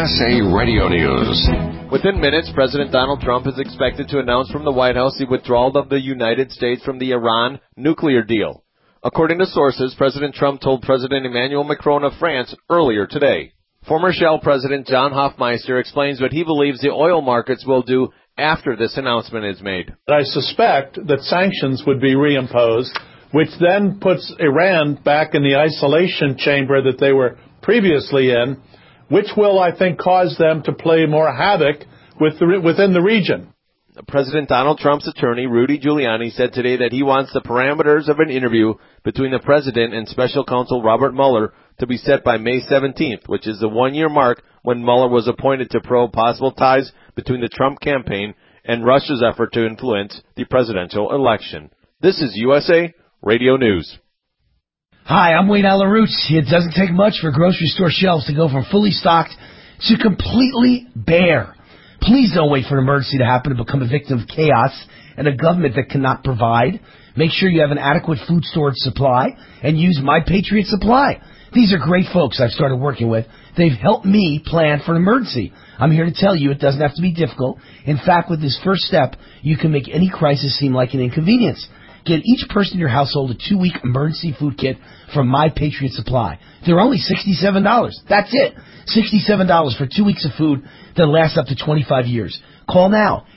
USA Radio News. Within minutes, President Donald Trump is expected to announce from the White House the withdrawal of the United States from the Iran nuclear deal. According to sources, President Trump told President Emmanuel Macron of France earlier today. Former Shell President John Hofmeister explains what he believes the oil markets will do after this announcement is made. I suspect that sanctions would be reimposed, which then puts Iran back in the isolation chamber that they were previously in, which will, I think, cause them to play more havoc within the region. President Donald Trump's attorney, Rudy Giuliani, said today that he wants the parameters of an interview between the president and special counsel Robert Mueller to be set by May 17th, which is the one-year mark when Mueller was appointed to probe possible ties between the Trump campaign and Russia's effort to influence the presidential election. This is USA Radio News. Hi, I'm Wayne Alarouche. It doesn't take much for grocery store shelves to go from fully stocked to completely bare. Please don't wait for an emergency to happen to become a victim of chaos and a government that cannot provide. Make sure you have an adequate food storage supply and use My Patriot Supply. These are great folks I've started working with. They've helped me plan for an emergency. I'm here to tell you it doesn't have to be difficult. In fact, with this first step, you can make any crisis seem like an inconvenience. Get each person in your household a 2-week emergency food kit from My Patriot Supply. They're only $67. That's it. $67 for 2 weeks of food that lasts up to 25 years. Call now,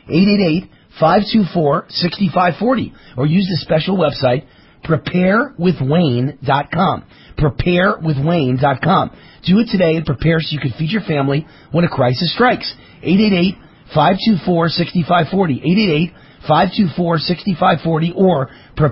888-524-6540, or use the special website, preparewithwayne.com. Preparewithwayne.com. Do it today and prepare so you can feed your family when a crisis strikes. 888-524-6540. 888-524-6540 or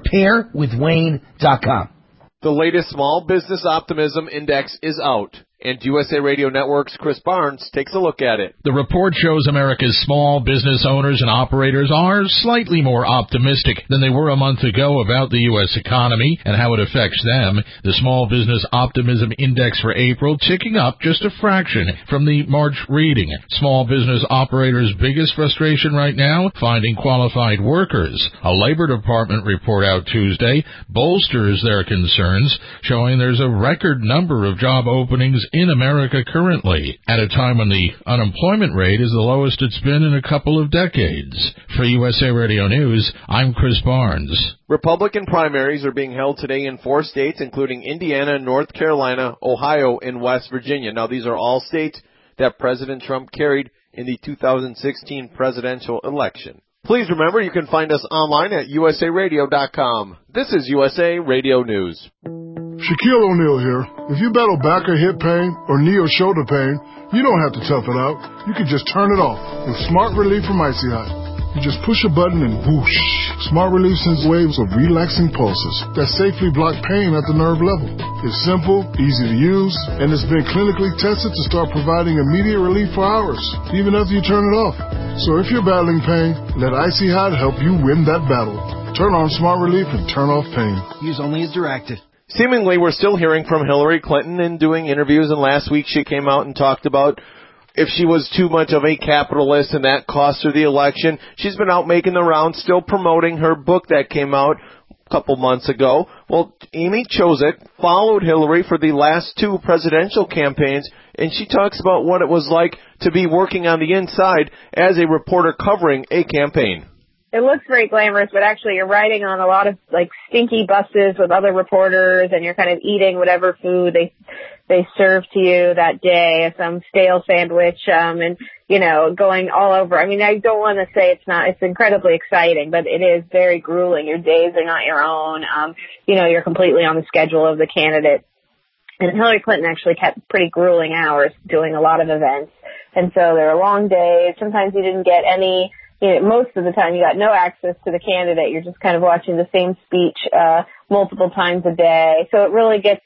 preparewithwayne.com. The latest Small Business Optimism Index is out, and USA Radio Network's Chris Barnes takes a look at it. The report shows America's small business owners and operators are slightly more optimistic than they were a month ago about the U.S. economy and how it affects them. The Small Business Optimism Index for April ticking up just a fraction from the March reading. Small business operators' biggest frustration right now, finding qualified workers. A Labor Department report out Tuesday bolsters their concerns, showing there's a record number of job openings in America currently, at a time when the unemployment rate is the lowest it's been in a couple of decades. For USA Radio News, I'm Chris Barnes. Republican primaries are being held today in 4 states, including Indiana, North Carolina, Ohio, and West Virginia. Now, these are all states that President Trump carried in the 2016 presidential election. Please remember, you can find us online at usaradio.com. This is USA Radio News. Shaquille O'Neal here. If you battle back or hip pain or knee or shoulder pain, you don't have to tough it out. You can just turn it off with Smart Relief from Icy Hot. You just push a button and whoosh. Smart Relief sends waves of relaxing pulses that safely block pain at the nerve level. It's simple, easy to use, and it's been clinically tested to start providing immediate relief for hours, even after you turn it off. So if you're battling pain, let Icy Hot help you win that battle. Turn on Smart Relief and turn off pain. Use only as directed. Seemingly, we're still hearing from Hillary Clinton and doing interviews, and last week she came out and talked about if she was too much of a capitalist and that cost her the election. She's been out making the rounds, still promoting her book that came out a couple months ago. Well, Amy Chozick followed Hillary for the last 2 presidential campaigns, and she talks about what it was like to be working on the inside as a reporter covering a campaign. It looks very glamorous, but actually you're riding on a lot of like stinky buses with other reporters, and you're kind of eating whatever food they serve to you that day, some stale sandwich, and going all over. I mean, I don't want to say it's incredibly exciting, but it is very grueling. Your days are not your own. You're completely on the schedule of the candidate. And Hillary Clinton actually kept pretty grueling hours doing a lot of events. And so there were long days. Sometimes you didn't get any. Most of the time you got no access to the candidate. You're just kind of watching the same speech multiple times a day. So it really gets,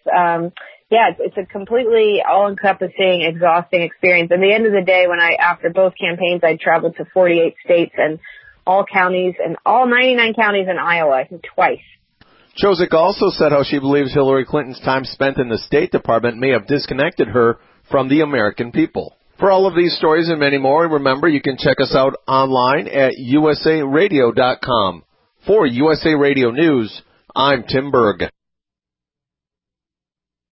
it's a completely all-encompassing, exhausting experience. At the end of the day, after both campaigns, I traveled to 48 states and all counties and all 99 counties in Iowa, I think twice. Chozick also said how she believes Hillary Clinton's time spent in the State Department may have disconnected her from the American people. For all of these stories and many more, remember you can check us out online at usaradio.com. For USA Radio News, I'm Tim Berg.